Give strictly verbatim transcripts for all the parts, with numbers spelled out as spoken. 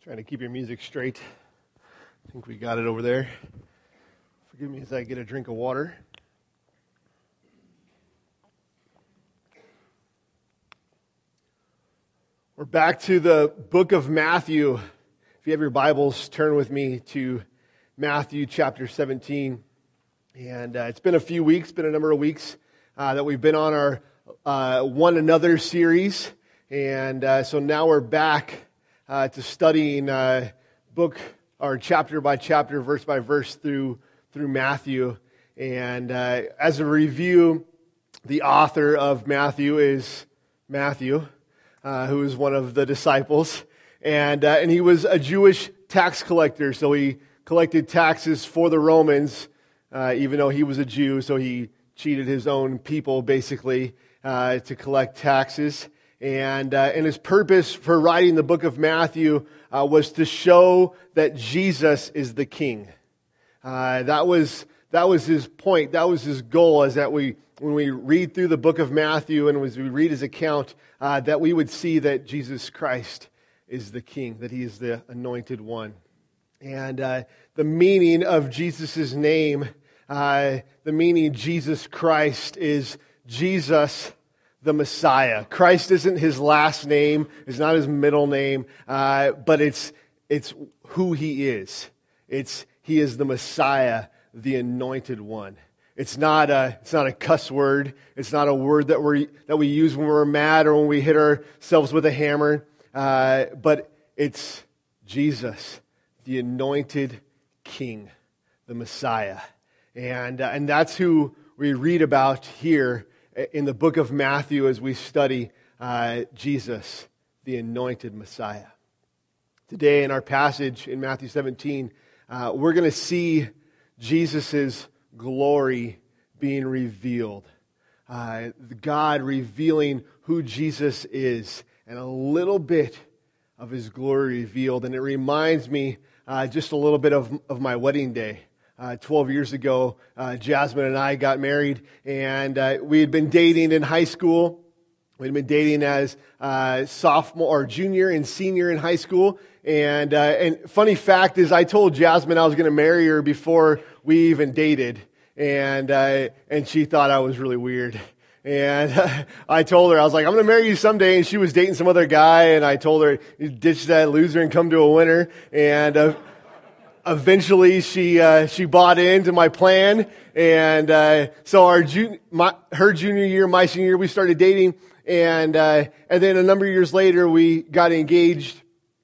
Trying to keep your music straight. I think we got it over there. Forgive me as I get a drink of water. We're back to the book of Matthew. If you have your Bibles, turn with me to Matthew chapter seventeen. And uh, it's been a few weeks, been a number of weeks uh, that we've been on our uh, One Another series. And uh, so now we're back uh, to studying uh, book or chapter by chapter, verse by verse through through Matthew. And uh, as a review, the author of Matthew is Matthew, uh, who is one of the disciples. And uh, and he was a Jewish tax collector, so he collected taxes for the Romans, uh, even though he was a Jew, so he cheated his own people, basically, uh, to collect taxes. And uh, and his purpose for writing the book of Matthew uh, was to show that Jesus is the King. Uh, that was that was his point. That was his goal. Is that we, when we read through the book of Matthew and as we read his account, uh, that we would see that Jesus Christ is the King, that he is the anointed one. And uh, the meaning of Jesus' name, uh, the meaning Jesus Christ is Jesus the Messiah. Christ isn't his last name, it's not his middle name, uh, but it's it's who he is. It's he is the Messiah, the anointed one. It's not a it's not a cuss word. It's not a word that we that we use when we're mad or when we hit ourselves with a hammer. Uh, but it's Jesus, the anointed King, the Messiah, and uh, and that's who we read about here in the book of Matthew as we study uh, Jesus, the anointed Messiah. Today in our passage in Matthew seventeen, uh, we're going to see Jesus' glory being revealed. Uh, God revealing who Jesus is and a little bit of his glory revealed. And it reminds me uh, just a little bit of, of my wedding day. Uh, twelve years ago, uh, Jasmine and I got married, and uh, we had been dating in high school. We had been dating as uh, sophomore or junior and senior in high school. And uh, and funny fact is, I told Jasmine I was going to marry her before we even dated, and uh, and she thought I was really weird. And uh, I told her, I was like, I'm going to marry you someday. And she was dating some other guy, and I told her, ditch that loser and come to a winner. And uh, Eventually, she uh, she bought into my plan, and uh, so our jun- my, her junior year, my senior year, we started dating, and uh, and then a number of years later, we got engaged,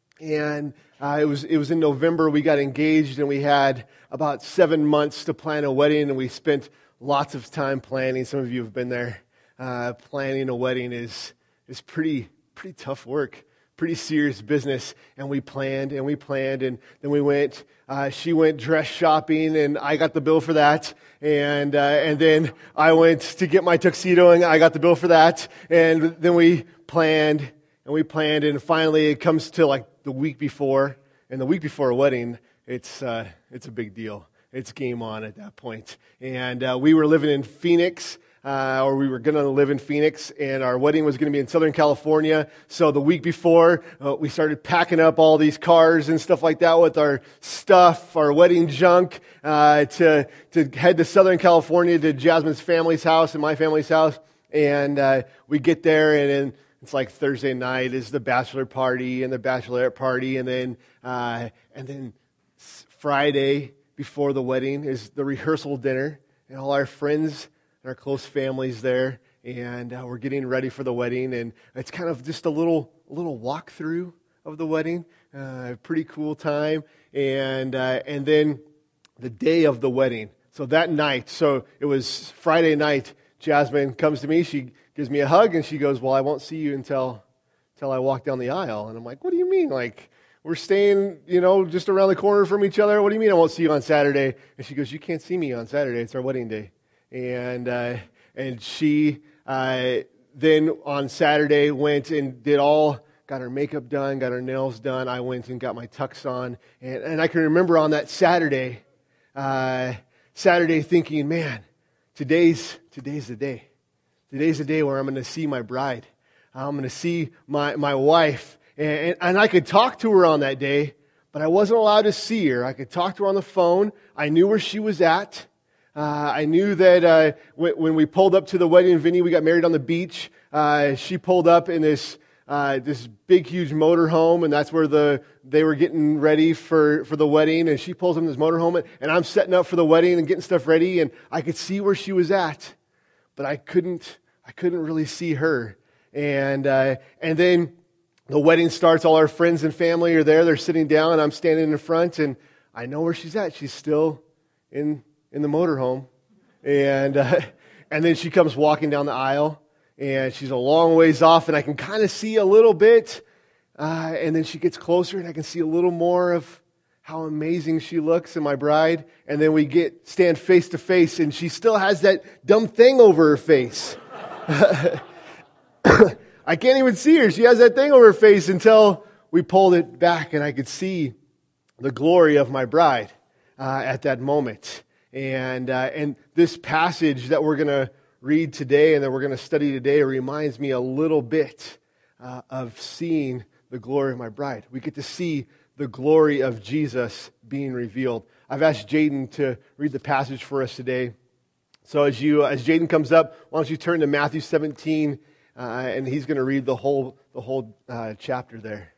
and uh, it was it was in November we got engaged, and we had about seven months to plan a wedding, and we spent lots of time planning. Some of you have been there. Uh, planning a wedding is is pretty pretty tough work. Pretty serious business, and we planned and we planned, and then we went. Uh, she went dress shopping, and I got the bill for that. And uh, and then I went to get my tuxedo, and I got the bill for that. And then we planned and we planned, and finally it comes to like the week before, and the week before a wedding, it's uh, it's a big deal. It's game on at that point. And uh, we were living in Phoenix. Uh, or we were going to live in Phoenix, and our wedding was going to be in Southern California. So the week before, uh, we started packing up all these cars and stuff like that with our stuff, our wedding junk, uh, to to head to Southern California to Jasmine's family's house and my family's house. And uh, we get there, and then it's like Thursday night is the bachelor party and the bachelorette party, and then uh, and then Friday before the wedding is the rehearsal dinner, and all our friends and our close families there, and uh, we're getting ready for the wedding, and it's kind of just a little a little walkthrough of the wedding, uh, pretty cool time, and uh, and then the day of the wedding. So that night, so it was Friday night. Jasmine comes to me, she gives me a hug, and she goes, "Well, I won't see you until until I walk down the aisle." And I'm like, "What do you mean? Like, we're staying, you know, just around the corner from each other? What do you mean I won't see you on Saturday?" And she goes, "You can't see me on Saturday. It's our wedding day." And uh, and she uh, then on Saturday went and did all, got her makeup done, got her nails done. I went and got my tux on. And, and I can remember on that Saturday, uh, Saturday thinking, man, today's today's the day. Today's the day where I'm going to see my bride. I'm going to see my, my wife. And, and I could talk to her on that day, but I wasn't allowed to see her. I could talk to her on the phone. I knew where she was at. Uh, I knew that uh, when, when we pulled up to the wedding venue, we got married on the beach. Uh, she pulled up in this uh, this big, huge motorhome, and that's where the they were getting ready for, for the wedding. And she pulls up in this motorhome, and, and I'm setting up for the wedding and getting stuff ready. And I could see where she was at, but I couldn't. I couldn't really see her. And uh, and then the wedding starts. All our friends and family are there. They're sitting down, and I'm standing in front, and I know where she's at. She's still in in the motorhome, and uh, and then she comes walking down the aisle, and she's a long ways off, and I can kind of see a little bit, uh, and then she gets closer, and I can see a little more of how amazing she looks in my bride, and then we get stand face to face, and she still has that dumb thing over her face. I can't even see her. She has that thing over her face until we pulled it back, and I could see the glory of my bride uh, at that moment. And uh, and this passage that we're going to read today and that we're going to study today reminds me a little bit uh, of seeing the glory of my bride. We get to see the glory of Jesus being revealed. I've asked Jaden to read the passage for us today. So as you as Jaden comes up, why don't you turn to Matthew seventeen, uh, and he's going to read the whole the whole uh, chapter there.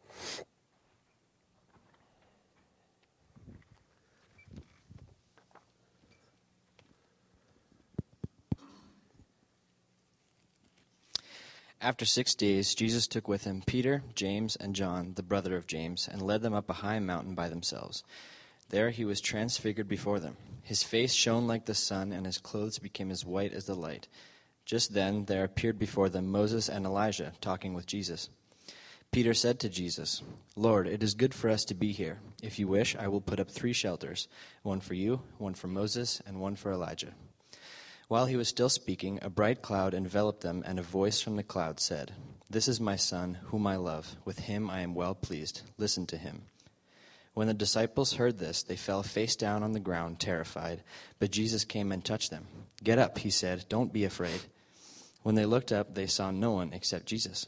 After six days, Jesus took with him Peter, James, and John, the brother of James, and led them up a high mountain by themselves. There he was transfigured before them. His face shone like the sun, and his clothes became as white as the light. Just then there appeared before them Moses and Elijah, talking with Jesus. Peter said to Jesus, "Lord, it is good for us to be here. If you wish, I will put up three shelters, one for you, one for Moses, and one for Elijah." While he was still speaking, a bright cloud enveloped them, and a voice from the cloud said, "This is my son, whom I love. With him I am well pleased. Listen to him." When the disciples heard this, they fell face down on the ground, terrified. But Jesus came and touched them. "Get up," he said. "Don't be afraid." When they looked up, they saw no one except Jesus.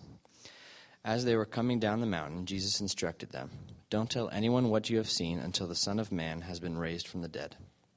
As they were coming down the mountain, Jesus instructed them, "Don't tell anyone what you have seen until the Son of Man has been raised from the dead."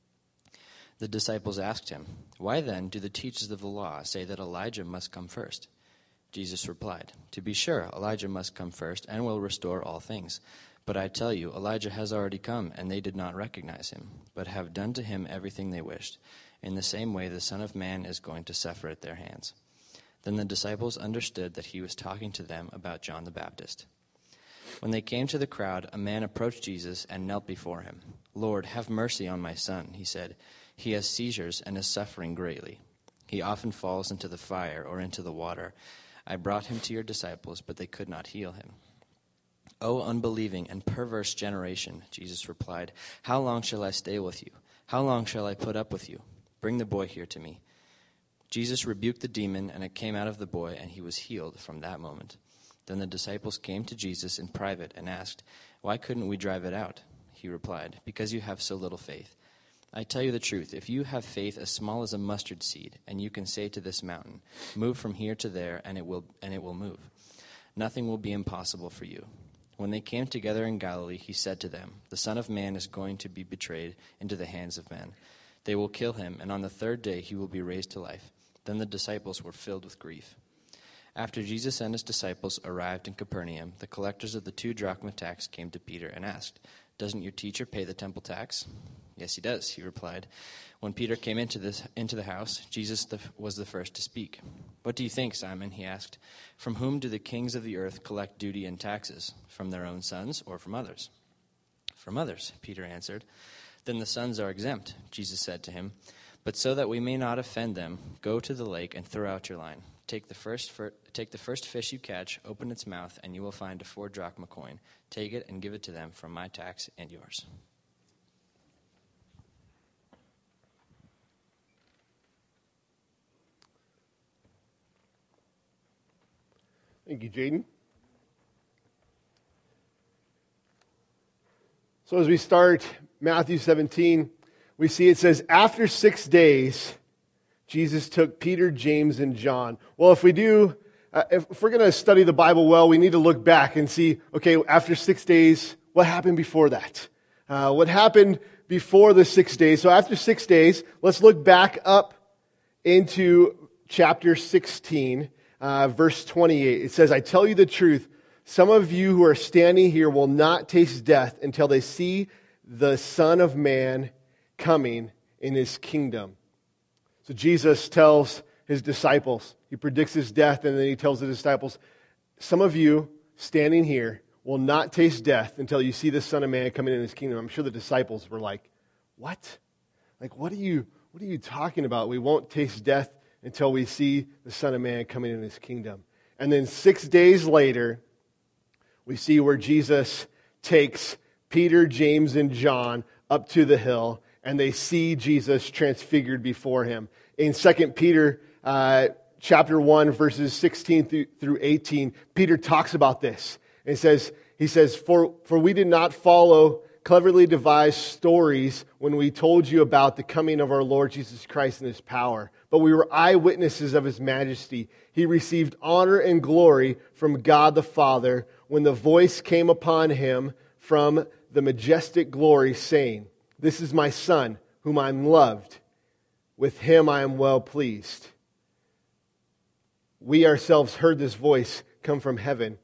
The disciples asked him, "Why then do the teachers of the law say that Elijah must come first?" Jesus replied, "To be sure, Elijah must come first and will restore all things. But I tell you, Elijah has already come, and they did not recognize him, but have done to him everything they wished. In the same way, the Son of Man is going to suffer at their hands." Then the disciples understood that he was talking to them about John the Baptist. When they came to the crowd, a man approached Jesus and knelt before him. "Lord, have mercy on my son," he said. "He has seizures and is suffering greatly. He often falls into the fire or into the water. I brought him to your disciples, but they could not heal him." "O unbelieving and perverse generation," Jesus replied, "how long shall I stay with you? How long shall I put up with you? Bring the boy here to me." Jesus rebuked the demon, and it came out of the boy, and he was healed from that moment. Then the disciples came to Jesus in private and asked, "Why couldn't we drive it out?" He replied, "Because you have so little faith. I tell you the truth, if you have faith as small as a mustard seed, and you can say to this mountain, 'Move from here to there,' and it will and it will move. Nothing will be impossible for you." When they came together in Galilee, he said to them, "The Son of Man is going to be betrayed into the hands of men. They will kill him, and on the third day he will be raised to life." Then the disciples were filled with grief. After Jesus and his disciples arrived in Capernaum, the collectors of the two drachma tax came to Peter and asked, "Doesn't your teacher pay the temple tax?" "Yes, he does," he replied. When Peter came into this into the house, Jesus the, was the first to speak. "What do you think, Simon?" he asked. "From whom do the kings of the earth collect duty and taxes? From their own sons or from others?" "From others," Peter answered. "Then the sons are exempt," Jesus said to him. "But so that we may not offend them, go to the lake and throw out your line. Take the first fir- take the first fish you catch, open its mouth, and you will find a four drachma coin. Take it and give it to them from my tax and yours." Thank you, Jaden. So as we start Matthew seventeen, we see it says, after six days, Jesus took Peter, James, and John. Well, if we do uh, if we're going to study the Bible well, we need to look back and see, okay, after six days, what happened before that? Uh, what happened before the six days? So after six days, let's look back up into chapter sixteen, uh, verse twenty-eight. It says, I tell you the truth, some of you who are standing here will not taste death until they see the Son of Man coming in his kingdom. So Jesus tells his disciples, he predicts his death, and then he tells the disciples, some of you standing here will not taste death until you see the Son of Man coming in his kingdom. I'm sure the disciples were like, what? Like, what are you, what are you talking about? We won't taste death until we see the Son of Man coming in his kingdom. And then six days later, we see where Jesus takes Peter, James, and John up to the hill, and they see Jesus transfigured before him. In Second Peter uh, chapter one, verses sixteen through, through eighteen, Peter talks about this. And he says, he says, for, for we did not follow cleverly devised stories when we told you about the coming of our Lord Jesus Christ and his power, but we were eyewitnesses of his majesty. He received honor and glory from God the Father when the voice came upon him from the majestic glory, saying, this is my Son, whom I am loved. With him I am well pleased. We ourselves heard this voice come from heaven,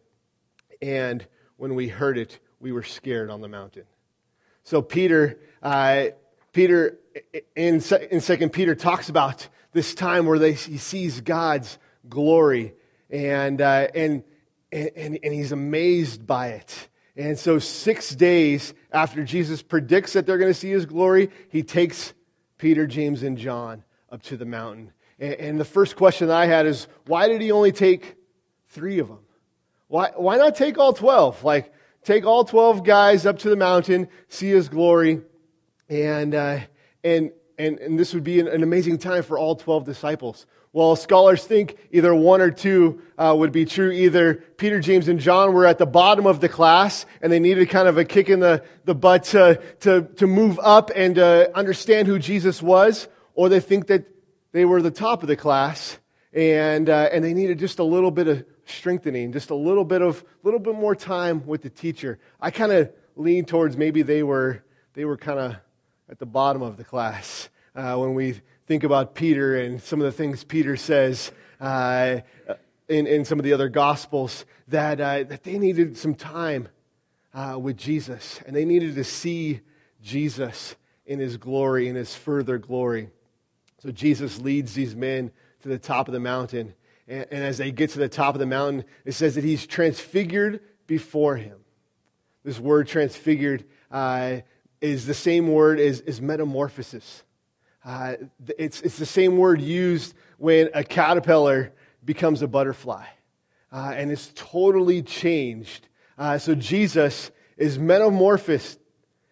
and when we heard it, we were scared on the mountain. So Peter, uh, Peter in, in Second Peter talks about this time where they, he sees God's glory, and, uh, and and and he's amazed by it. And so six days after Jesus predicts that they're going to see his glory, he takes Peter, James, and John up to the mountain. And, and the first question I had is, why did he only take three of them? Why why not take all twelve? Like, take all twelve guys up to the mountain, see his glory, and uh, and and and this would be an, an amazing time for all twelve disciples. Well, scholars think either one or two uh, would be true. Either Peter, James, and John were at the bottom of the class, and they needed kind of a kick in the, the butt to, to, to move up and uh, understand who Jesus was, or they think that they were the top of the class, and uh, and they needed just a little bit of strengthening, just a little bit of little bit more time with the teacher. I kind of lean towards maybe they were they were kind of at the bottom of the class uh, when we think about Peter and some of the things Peter says uh, in, in some of the other Gospels, that uh, that they needed some time uh, with Jesus, and they needed to see Jesus in his glory, in his further glory. So Jesus leads these men to the top of the mountain, and, and as they get to the top of the mountain, it says that he's transfigured before him. This word transfigured uh, is the same word as, as metamorphosis. Uh, it's, it's the same word used when a caterpillar becomes a butterfly. Uh, and it's totally changed. Uh, so Jesus is metamorphosed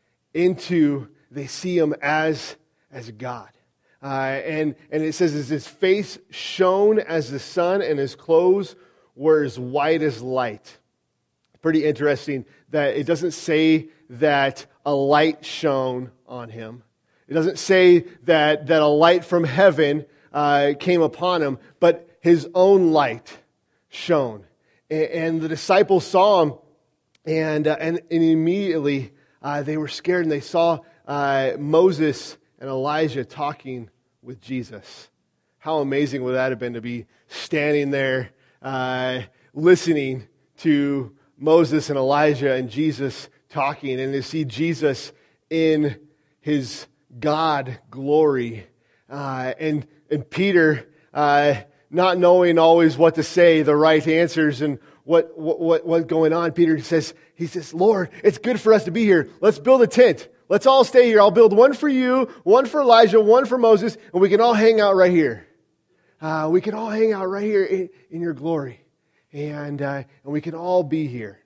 into, they see him as, as God. Uh, and, and it says, as his face shone as the sun, and his clothes were as white as light. Pretty interesting that it doesn't say that a light shone on him. It doesn't say that, that a light from heaven uh, came upon him, but his own light shone. And, and the disciples saw him, and, uh, and, and immediately uh, they were scared, and they saw uh, Moses and Elijah talking with Jesus. How amazing would that have been to be standing there uh, listening to Moses and Elijah and Jesus talking, and to see Jesus in his God glory, uh, and and Peter uh, not knowing always what to say, the right answers, and what what what what's going on. Peter says, he says, Lord, it's good for us to be here. Let's build a tent. Let's all stay here. I'll build one for you, one for Elijah, one for Moses, and we can all hang out right here. Uh, we can all hang out right here in, in your glory, and uh, and we can all be here,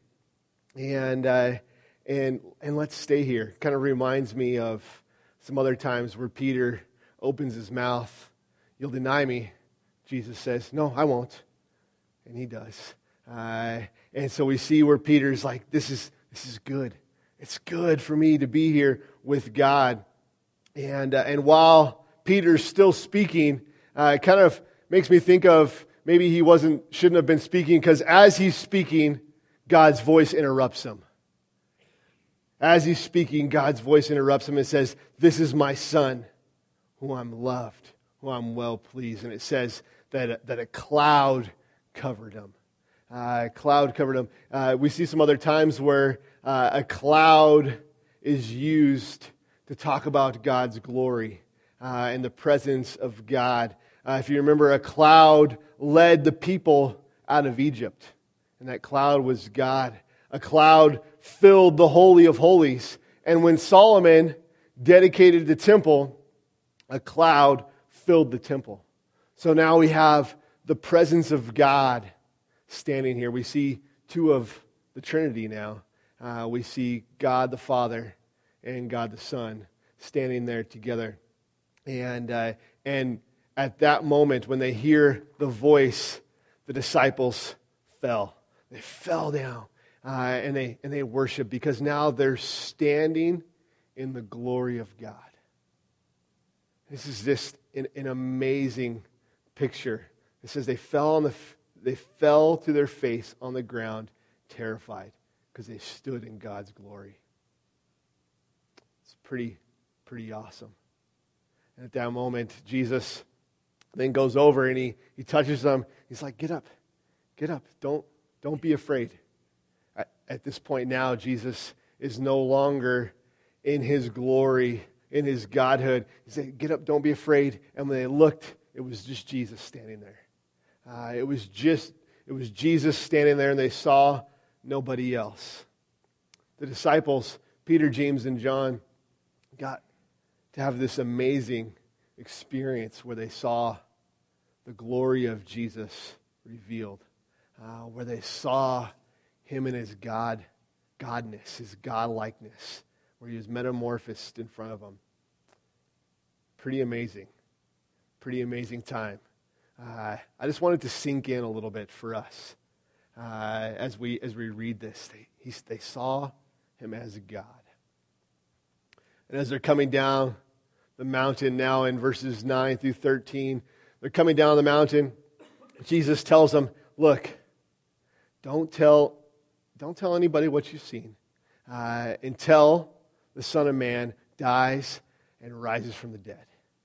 and uh, and and let's stay here. Kind of reminds me of some other times where Peter opens his mouth. You'll deny me, Jesus says. No, I won't. And he does. Uh, and so we see where Peter's like, this is this is good. It's good for me to be here with God. And uh, and while Peter's still speaking, uh, it kind of makes me think of maybe he wasn't, shouldn't have been speaking, because as he's speaking, God's voice interrupts him. As he's speaking, God's voice interrupts him and says, "This is my son, who I'm loved, who I'm well pleased." And it says that a, that a cloud covered him. Uh, a cloud covered him. Uh, we see some other times where uh, a cloud is used to talk about God's glory uh, and the presence of God. Uh, if you remember, a cloud led the people out of Egypt, and that cloud was God. A cloud filled the Holy of Holies. And when Solomon dedicated the temple, a cloud filled the temple. So now we have the presence of God standing here. We see two of the Trinity now. Uh, we see God the Father and God the Son standing there together. And uh, and at that moment, when they hear the voice, the disciples fell. They fell down. Uh, and they and they worship, because now they're standing in the glory of God. This is just an, an amazing picture. It says they fell on the they fell to their face on the ground, terrified, because they stood in God's glory. It's pretty pretty awesome. And at that moment, Jesus then goes over and he he touches them. He's like, "Get up, get up! Don't don't be afraid." At this point now, Jesus is no longer in his glory, in his godhood. He said, "Get up, don't be afraid." And when they looked, it was just Jesus standing there. Uh, it was just, it was Jesus standing there, and they saw nobody else. The disciples, Peter, James, and John, got to have this amazing experience where they saw the glory of Jesus revealed, uh, where they saw Him in His God, Godness, His God-likeness, where He was metamorphosed in front of them. Pretty amazing. Pretty amazing time. Uh, I just wanted to sink in a little bit for us uh, as we as we read this. They, he, they saw Him as God. And as they're coming down the mountain now in verses nine through thirteen, they're coming down the mountain. Jesus tells them, "Look, don't tell Don't tell anybody what you've seen uh, until the Son of Man dies and rises from the dead."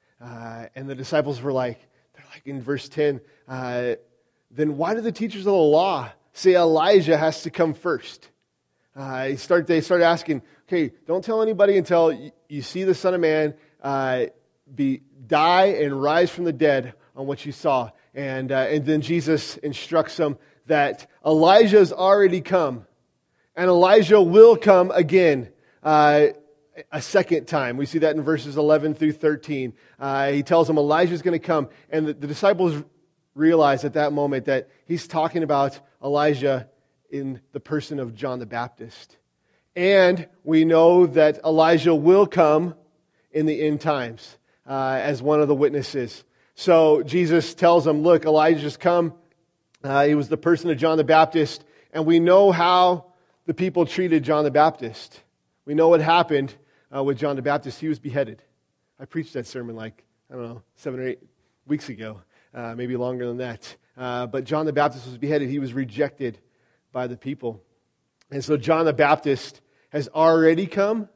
Uh, and the disciples were like, they're like in verse ten, uh, then why do the teachers of the law say Elijah has to come first? Uh, they, start, they start asking, okay, don't tell anybody until you, you see the Son of Man uh, be die and rise from the dead on what you saw. And, uh, and then Jesus instructs them that Elijah's already come, and Elijah will come again uh, a second time. We see that in verses eleven through thirteen. Uh, he tells them Elijah's going to come, and the, the disciples realize at that moment that he's talking about Elijah in the person of John the Baptist. And we know that Elijah will come in the end times uh, as one of the witnesses. So Jesus tells them, look, Elijah's come. Uh, he was the person of John the Baptist, and we know how the people treated John the Baptist. We know what happened uh, with John the Baptist. He was beheaded. I preached that sermon like, I don't know, seven or eight weeks ago, uh, maybe longer than that. Uh, but John the Baptist was beheaded. He was rejected by the people. And so John the Baptist has already come,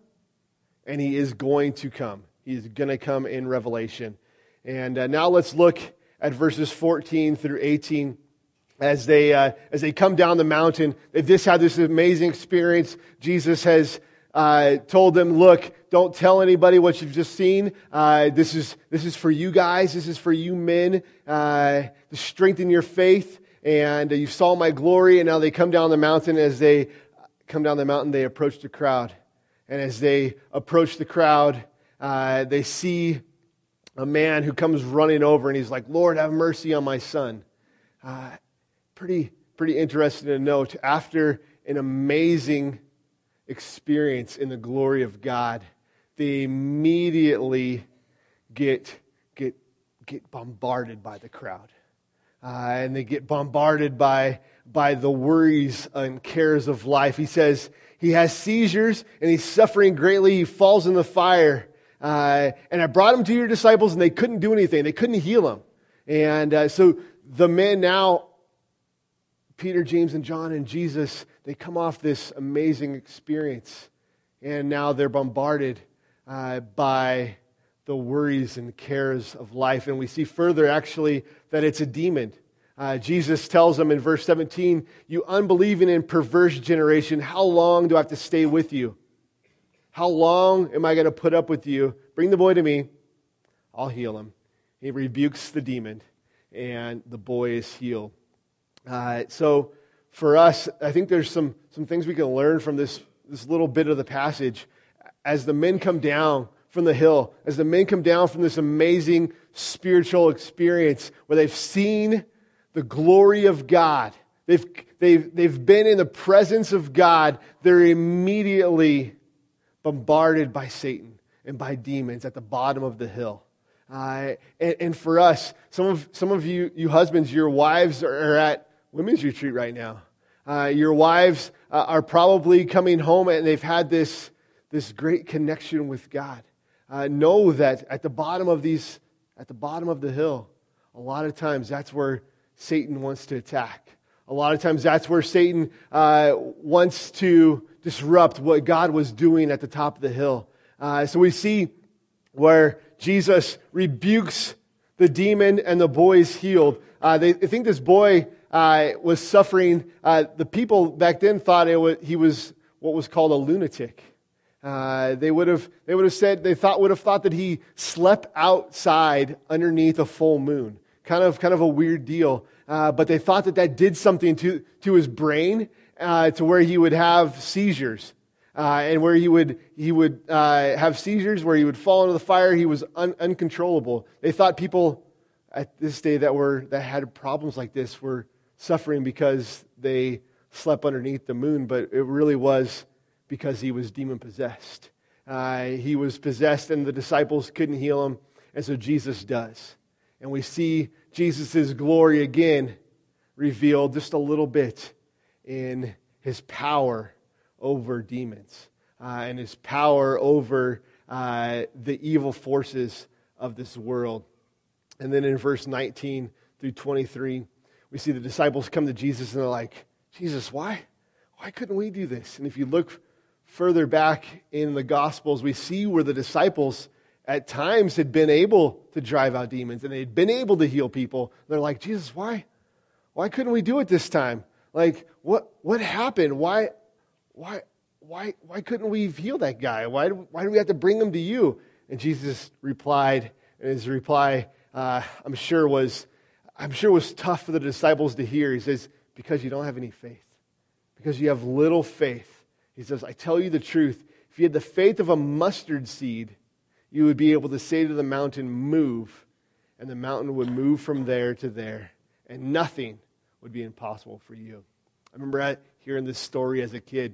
and he is going to come. He is going to come in Revelation. And uh, now let's look at verses fourteen through eighteen. As they uh, as they come down the mountain, they've just had this amazing experience. Jesus has uh, told them, "Look, don't tell anybody what you've just seen. Uh, this is this is for you guys. This is for you men uh, to strengthen your faith. And uh, you saw my glory." And now they come down the mountain. As they come down the mountain, they approach the crowd. And as they approach the crowd, uh, they see a man who comes running over, and he's like, "Lord, have mercy on my son." Uh, Pretty, pretty interesting to note. After an amazing experience in the glory of God, they immediately get get get bombarded by the crowd, uh, and they get bombarded by by the worries and cares of life. He says he has seizures and he's suffering greatly. He falls in the fire, uh, and I brought him to your disciples, and they couldn't do anything. They couldn't heal him, and uh, so. the men now, Peter, James, and John, and Jesus, they come off this amazing experience. And now they're bombarded uh, by the worries and cares of life. And we see further, actually, that it's a demon. Uh, Jesus tells them in verse seventeen, "You unbelieving and perverse generation, how long do I have to stay with you? How long am I going to put up with you? Bring the boy to me. I'll heal him." He rebukes the demon, and the boy is healed. Uh, so for us, I think there's some, some things we can learn from this, this little bit of the passage. As the men come down from the hill, as the men come down from this amazing spiritual experience where they've seen the glory of God, they've, they've, they've been in the presence of God, they're immediately bombarded by Satan and by demons at the bottom of the hill. Uh, and, and for us, some of some of you, you husbands, your wives are at women's retreat right now. Uh, your wives uh, are probably coming home and they've had this, this great connection with God. Uh, know that at the bottom of these, at the bottom of the hill, a lot of times that's where Satan wants to attack. A lot of times that's where Satan uh, wants to disrupt what God was doing at the top of the hill. Uh, so we see where Jesus rebukes the demon and the boy is healed. Uh, they, they think this boy uh, was suffering. Uh, the people back then thought it was, he was what was called a lunatic. Uh, they would have they would have said they thought would have thought that he slept outside underneath a full moon. Kind of kind of a weird deal. Uh, but they thought that that did something to to his brain, uh, to where he would have seizures. Uh, and where he would he would uh, have seizures, where he would fall into the fire, he was un- uncontrollable. They thought people at this day that were that had problems like this were suffering because they slept underneath the moon, but it really was because he was demon possessed. Uh, he was possessed, and the disciples couldn't heal him, and so Jesus does, and we see Jesus' glory again revealed just a little bit in his power over demons, uh, and his power over uh, the evil forces of this world. And then in verse nineteen through twenty-three, we see the disciples come to Jesus and they're like, "Jesus, why? Why couldn't we do this?" And if you look further back in the Gospels, we see where the disciples at times had been able to drive out demons and they'd been able to heal people. They're like, "Jesus, why? Why couldn't we do it this time? Like, what what happened? Why? Why, why, why couldn't we heal that guy? Why, why do we have to bring him to you?" And Jesus replied, and his reply, uh, I'm sure was, I'm sure was tough for the disciples to hear. He says, "Because you don't have any faith, because you have little faith." He says, "I tell you the truth. If you had the faith of a mustard seed, you would be able to say to the mountain, 'Move,' and the mountain would move from there to there, and nothing would be impossible for you." I remember hearing this story as a kid.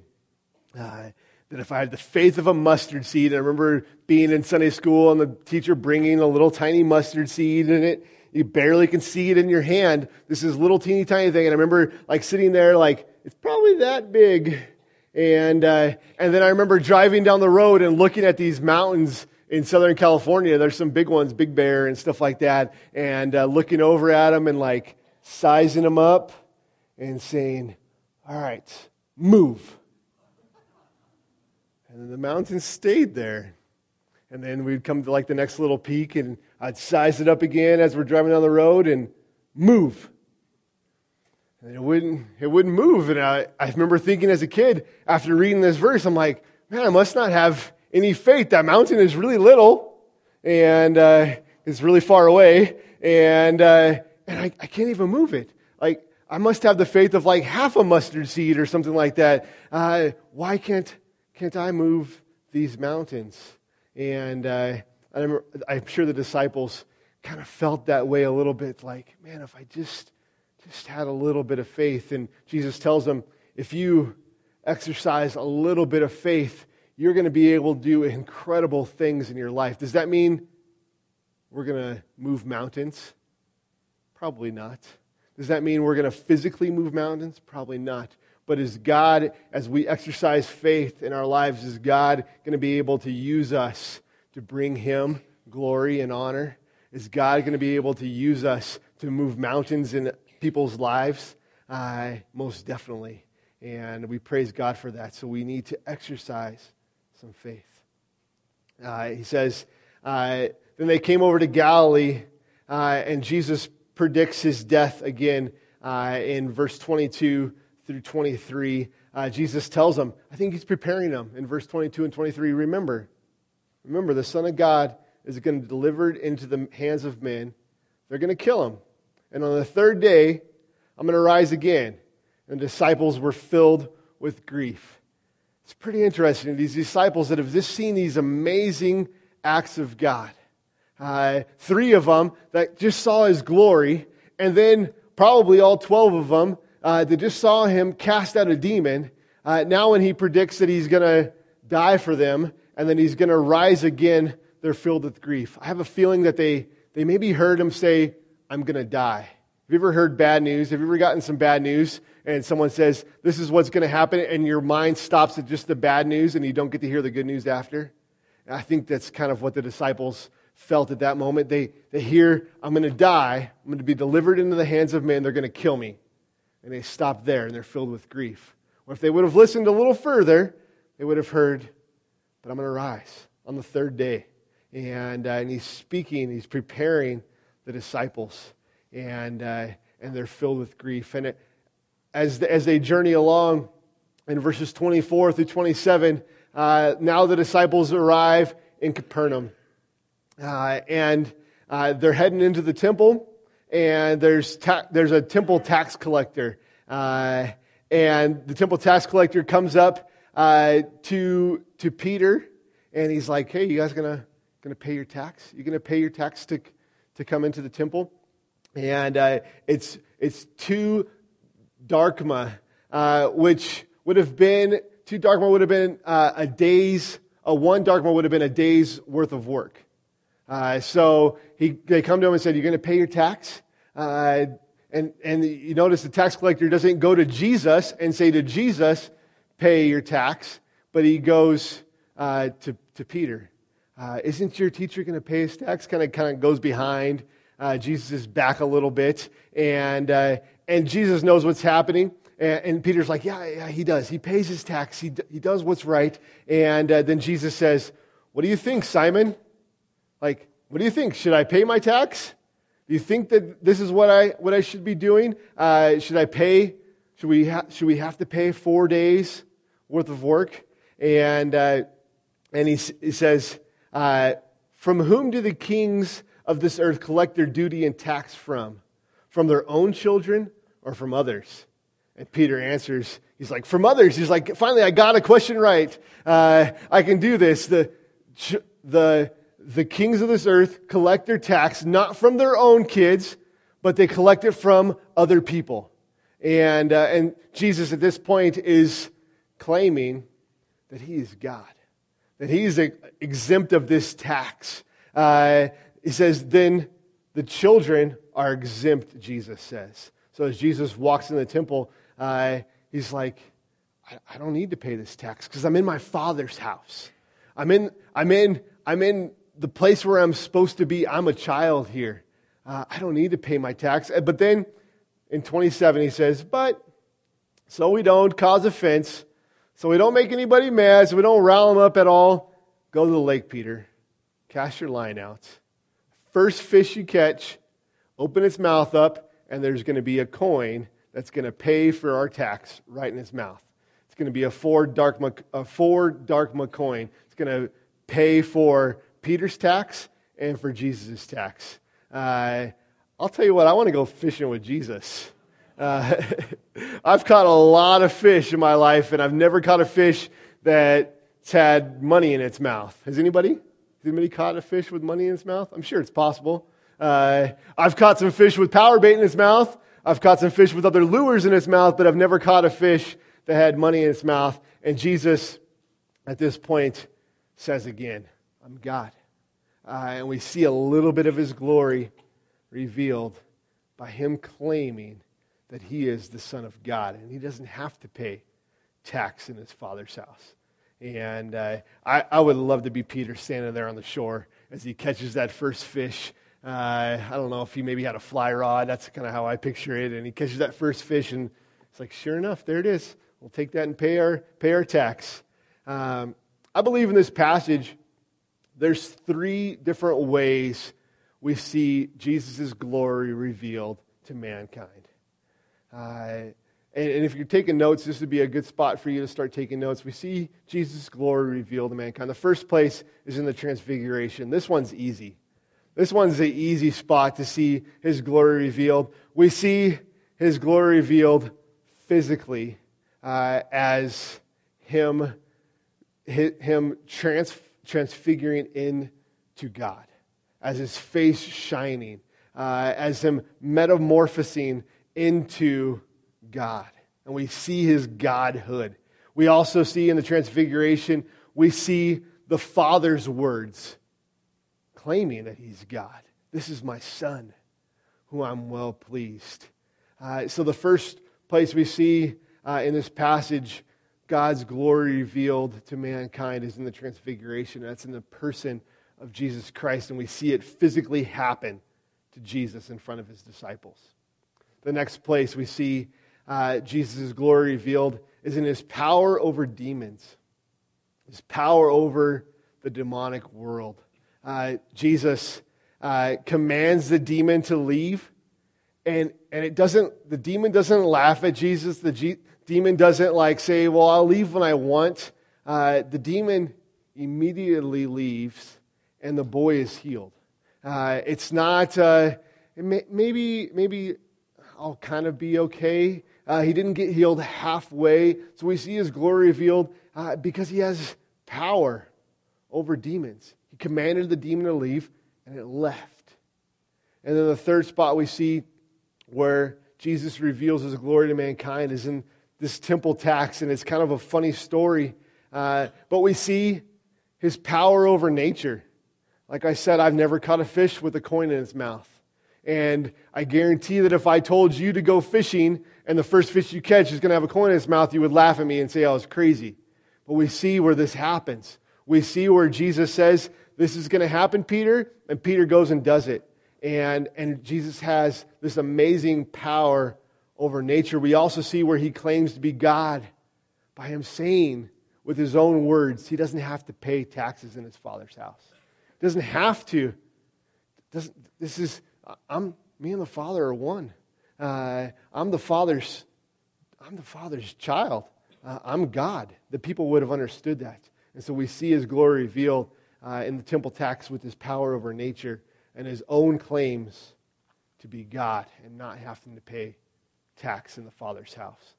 Uh, that if I had the faith of a mustard seed, I remember being in Sunday school and the teacher bringing a little tiny mustard seed in it. You barely can see it in your hand. This is little teeny tiny thing. And I remember like sitting there like, it's probably that big. And uh, and then I remember driving down the road and looking at these mountains in Southern California. There's some big ones, Big Bear and stuff like that. And uh, looking over at them and like sizing them up and saying, "All right, move." And then the mountain stayed there. And then we'd come to like the next little peak and I'd size it up again as we're driving down the road and move. And it wouldn't, it wouldn't move. And I, I remember thinking as a kid, after reading this verse, I'm like, man, I must not have any faith. That mountain is really little and uh, it's really far away. And, uh, and I, I can't even move it. Like, I must have the faith of like half a mustard seed or something like that. Uh, why can't Can't I move these mountains? And uh, I'm, I'm sure the disciples kind of felt that way a little bit, like, man, if I just just had a little bit of faith. And Jesus tells them, if you exercise a little bit of faith, you're going to be able to do incredible things in your life. Does that mean we're going to move mountains? Probably not. Does that mean we're going to physically move mountains? Probably not. But is God, as we exercise faith in our lives, is God going to be able to use us to bring Him glory and honor? Is God going to be able to use us to move mountains in people's lives? Uh, most definitely. And we praise God for that. So we need to exercise some faith. Uh, he says, uh, then they came over to Galilee, uh, and Jesus predicts his death again uh, in verse twenty-two through twenty-three. Uh, Jesus tells them, I think he's preparing them in verse twenty-two and twenty-three. Remember, remember, the Son of God is going to be delivered into the hands of men. They're going to kill him. And on the third day, I'm going to rise again. And the disciples were filled with grief. It's pretty interesting. These disciples that have just seen these amazing acts of God. Uh, three of them that just saw his glory, and then probably all twelve of them uh, that just saw him cast out a demon. Uh, now when he predicts that he's going to die for them, and then he's going to rise again, they're filled with grief. I have a feeling that they, they maybe heard him say, I'm going to die. Have you ever heard bad news? Have you ever gotten some bad news and someone says, this is what's going to happen, and your mind stops at just the bad news and you don't get to hear the good news after? And I think that's kind of what the disciples felt at that moment. They, they hear, I'm going to die. I'm going to be delivered into the hands of men. They're going to kill me. And they stop there and they're filled with grief. Or if they would have listened a little further, they would have heard, but I'm going to rise on the third day. And, uh, and he's speaking, he's preparing the disciples. And uh, and they're filled with grief. And it, as the, as they journey along in verses twenty-four through twenty-seven, uh, now the disciples arrive in Capernaum, uh, and uh, they're heading into the temple. And there's ta- there's a temple tax collector, uh, and the temple tax collector comes up uh, to to Peter, and he's like, "Hey, you guys gonna gonna pay your tax? You gonna pay your tax to to come into the temple?" And uh, it's it's two drachma, uh, which would have been two drachma would have been uh, a day's a one drachma would have been a day's worth of work. Uh, so he they come to him and said, "You're going to pay your tax." Uh, and and you notice the tax collector doesn't go to Jesus and say to Jesus, "Pay your tax," but he goes uh, to to Peter. Uh, Isn't your teacher going to pay his tax? Kind of kind of goes behind. Uh, Jesus is back a little bit, and uh, and Jesus knows what's happening. And, and Peter's like, yeah, yeah, he does. He pays his tax. He he does what's right. And uh, then Jesus says, "What do you think, Simon? Like, what do you think? Should I pay my tax? Do you think that this is what I what I should be doing? Uh, should I pay? Should we ha- should we have to pay four days worth of work?" And uh, and he he says, uh, "From whom do the kings of this earth collect their duty and tax from? From their own children or from others?" And Peter answers, he's like, "From others." He's like, finally, I got a question right. Uh, I can do this. The, the, the kings of this earth collect their tax not from their own kids, but they collect it from other people. And, uh, and Jesus at this point is claiming that he is God, that he is exempt of this tax. Uh, He says, then the children are exempt, Jesus says. So as Jesus walks in the temple, uh, he's like, I, I don't need to pay this tax because I'm in my Father's house. I'm in, I'm in, I'm in the place where I'm supposed to be. I'm a child here. Uh, I don't need to pay my tax. But then in twenty-seven, he says, but so we don't cause offense, so we don't make anybody mad, so we don't rile them up at all. Go to the lake, Peter. Cast your line out. First fish you catch, open its mouth up, and there's going to be a coin that's going to pay for our tax right in its mouth. It's going to be a four drachma, a four drachma coin. It's going to pay for Peter's tax and for Jesus' tax. Uh, I'll tell you what, I want to go fishing with Jesus. Uh, I've caught a lot of fish in my life, and I've never caught a fish that's had money in its mouth. Has anybody? Has anybody caught a fish with money in its mouth? I'm sure it's possible. Uh, I've caught some fish with power bait in its mouth. I've caught some fish with other lures in its mouth, but I've never caught a fish that had money in its mouth. And Jesus, at this point, says again, I'm God. Uh, and we see a little bit of his glory revealed by him claiming that he is the Son of God. And he doesn't have to pay tax in his Father's house. And uh, I, I would love to be Peter standing there on the shore as he catches that first fish. Uh, I don't know if he maybe had a fly rod. That's kind of how I picture it. And he catches that first fish, and it's like, sure enough, there it is. We'll take that and pay our pay our tax. Um, I believe in this passage, there's three different ways we see Jesus' glory revealed to mankind. Uh, and, and if you're taking notes, this would be a good spot for you to start taking notes. We see Jesus' glory revealed to mankind. The first place is in the Transfiguration. This one's easy. This one's the easy spot to see his glory revealed. We see his glory revealed physically uh, as him, him trans, transfiguring into God, as his face shining, uh, as him metamorphosing into God. And we see his godhood. We also see in the Transfiguration, we see the Father's words claiming that he's God. This is my Son, who I'm well pleased. Uh, so the first place we see uh, in this passage God's glory revealed to mankind is in the Transfiguration. That's in the person of Jesus Christ, and we see it physically happen to Jesus in front of his disciples. The next place we see uh, Jesus' glory revealed is in his power over demons, his power over the demonic world. Uh, Jesus uh, commands the demon to leave, and and it doesn't. The demon doesn't laugh at Jesus. The G, demon doesn't like say, "Well, I'll leave when I want." Uh, the demon immediately leaves, and the boy is healed. Uh, it's not uh, it may, maybe maybe I'll kind of be okay. Uh, he didn't get healed halfway, so we see his glory revealed uh, because he has power over demons. He commanded the demon to leave, and it left. And then the third spot we see where Jesus reveals his glory to mankind is in this temple tax, and it's kind of a funny story. Uh, but we see his power over nature. Like I said, I've never caught a fish with a coin in its mouth. And I guarantee that if I told you to go fishing and the first fish you catch is going to have a coin in its mouth, you would laugh at me and say I was crazy. But we see where this happens. We see where Jesus says, this is going to happen, Peter, and Peter goes and does it. And, and Jesus has this amazing power over nature. We also see where he claims to be God by him saying with his own words, he doesn't have to pay taxes in his Father's house. He doesn't have to. Doesn't, this is, I'm, me and the Father are one. Uh, I'm the Father's, I'm the Father's child. Uh, I'm God. The people would have understood that. And so we see his glory revealed uh, in the temple tax with his power over nature and his own claims to be God and not having to pay tax in the Father's house.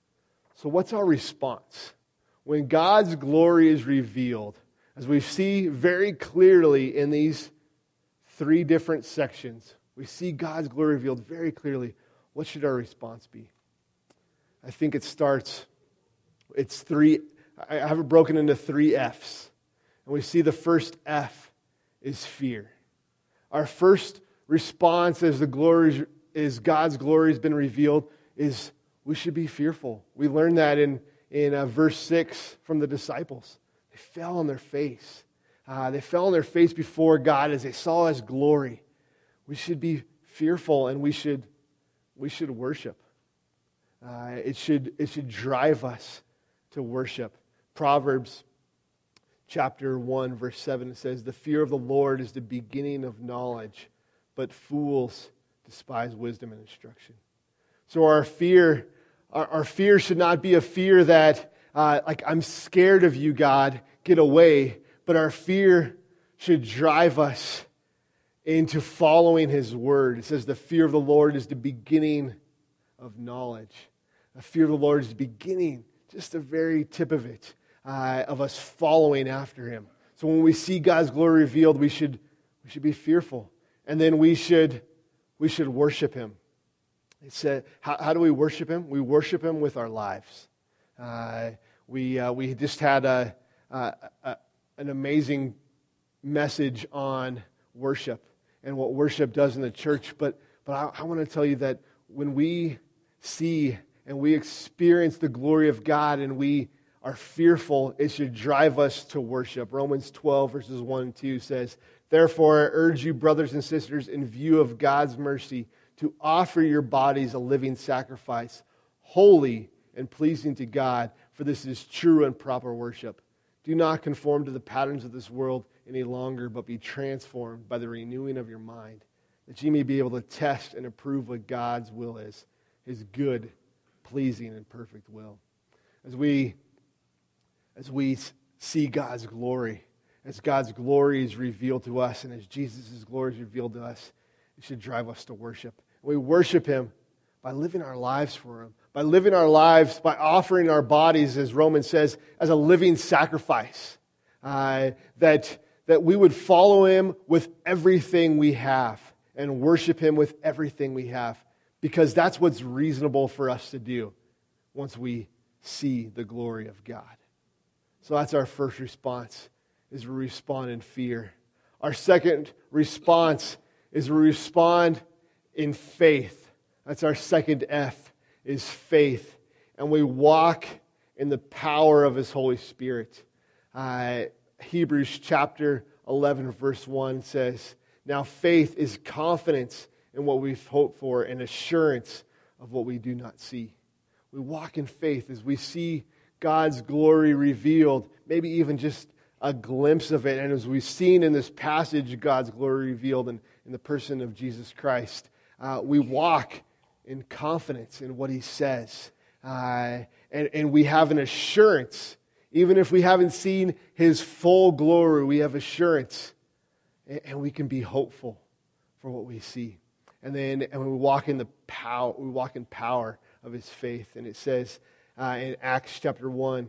So what's our response? When God's glory is revealed, as we see very clearly in these three different sections, we see God's glory revealed very clearly. What should our response be? I think it starts, it's three, I have it broken into three F's. And we see the first F is fear. Our first response as the glory is God's glory has been revealed is we should be fearful. We learned that in, in uh, verse six from the disciples. They fell on their face. Uh, they fell on their face before God as they saw his glory. We should be fearful and we should we should worship. Uh, it should it should drive us to worship. Proverbs chapter one, verse seven, it says, "The fear of the Lord is the beginning of knowledge, but fools despise wisdom and instruction." So our fear, our, our fear should not be a fear that, uh, like, I'm scared of you, God, get away. But our fear should drive us into following his word. It says the fear of the Lord is the beginning of knowledge. The fear of the Lord is the beginning, just the very tip of it, uh, of us following after him. So when we see God's glory revealed, we should we should be fearful. And then we should we should worship him. It said, how, how do we worship him? We worship him with our lives. Uh, we uh, we just had a, a, a an amazing message on worship and what worship does in the church. But but I, I want to tell you that when we see and we experience the glory of God and we are fearful, it should drive us to worship. Romans twelve verses one and two says, Therefore, I urge you, brothers and sisters, in view of God's mercy, to offer your bodies a living sacrifice, holy and pleasing to God, for this is true and proper worship. Do not conform to the patterns of this world any longer, but be transformed by the renewing of your mind, that you may be able to test and approve what God's will is, his good, pleasing, and perfect will. As we, as we see God's glory, as God's glory is revealed to us, and as Jesus' glory is revealed to us, it should drive us to worship. We worship him by living our lives for him, by living our lives, by offering our bodies, as Romans says, as a living sacrifice, uh, that, that we would follow him with everything we have and worship him with everything we have, because that's what's reasonable for us to do once we see the glory of God. So that's our first response, is we respond in fear. Our second response is we respond in faith. That's our second F, is faith. And we walk in the power of his Holy Spirit. Uh, Hebrews chapter eleven, verse one says, now faith is confidence in what we've hoped for and assurance of what we do not see. We walk in faith as we see God's glory revealed, maybe even just a glimpse of it. And as we've seen in this passage, God's glory revealed in, in the person of Jesus Christ, uh, we walk in confidence in what he says. Uh, and, and we have an assurance. Even if we haven't seen his full glory, we have assurance. And, and we can be hopeful for what we see. And then and we walk in the power, we walk in power of his faith. And it says uh, in Acts chapter one,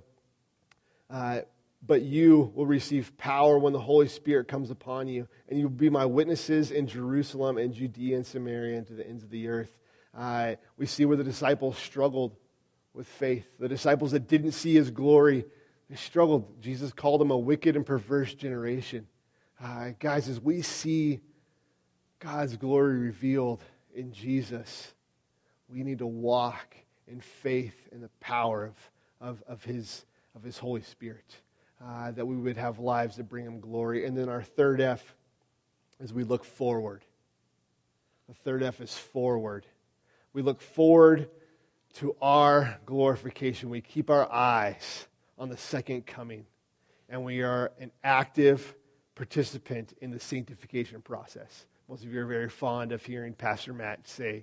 uh, but you will receive power when the Holy Spirit comes upon you, and you will be my witnesses in Jerusalem and Judea and Samaria and to the ends of the earth. Uh, we see where the disciples struggled with faith. The disciples that didn't see his glory, they struggled. Jesus called them a wicked and perverse generation. Uh, guys, as we see God's glory revealed in Jesus, we need to walk in faith in the power of, of, of, his, of his Holy Spirit. Uh, that we would have lives that bring him glory. And then our third F is we look forward. The third F is forward. We look forward to our glorification. We keep our eyes on the second coming. And we are an active participant in the sanctification process. Most of you are very fond of hearing Pastor Matt say,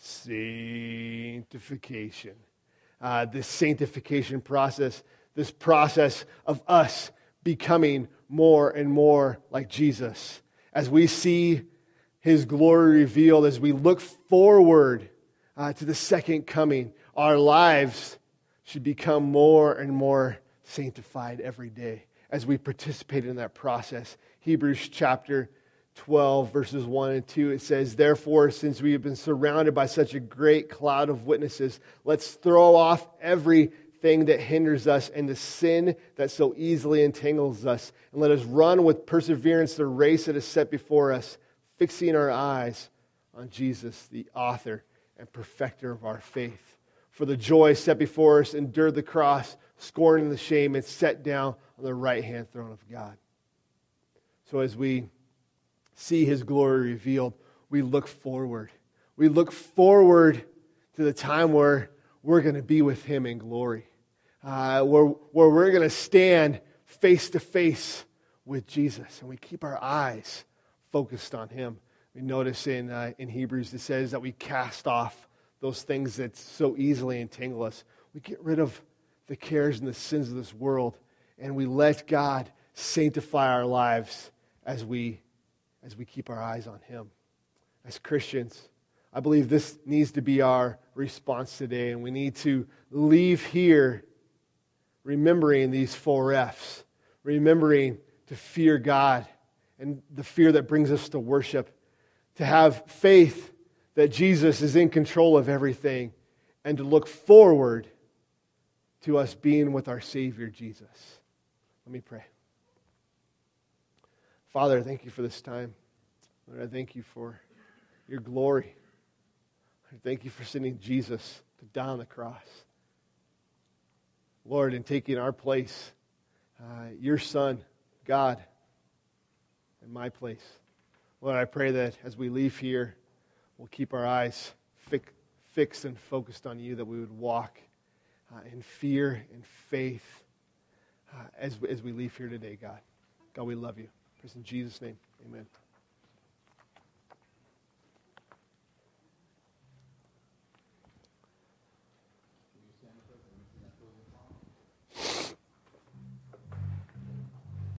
sanctification. Uh, this sanctification process, this process of us becoming more and more like Jesus. As we see his glory revealed, as we look forward uh, to the second coming, our lives should become more and more sanctified every day as we participate in that process. Hebrews chapter twelve, verses one and two, it says, therefore, since we have been surrounded by such a great cloud of witnesses, let's throw off every thing that hinders us and the sin that so easily entangles us, and let us run with perseverance the race that is set before us, fixing our eyes on Jesus, the author and perfecter of our faith. For the joy set before us, endured the cross, scorning the shame, and sat down on the right-hand throne of God. So as we see his glory revealed, we look forward. We look forward to the time where we're going to be with him in glory, uh, where, where we're going to stand face to face with Jesus, and we keep our eyes focused on him. We notice in uh, in Hebrews it says that we cast off those things that so easily entangle us. We get rid of the cares and the sins of this world, and we let God sanctify our lives as we as we keep our eyes on him. As Christians, I believe this needs to be our response today, and we need to leave here remembering these four F's, remembering to fear God and the fear that brings us to worship, to have faith that Jesus is in control of everything, and to look forward to us being with our Savior Jesus. Let me pray. Father, I thank you for this time. Lord, I thank you for your glory. I thank you for sending Jesus to die on the cross. Lord, in taking our place, uh, your Son, God, in my place. Lord, I pray that as we leave here, we'll keep our eyes fi- fixed and focused on you, that we would walk uh, in fear and faith uh, as, as we leave here today, God. God, we love you. Praise in Jesus' name, amen.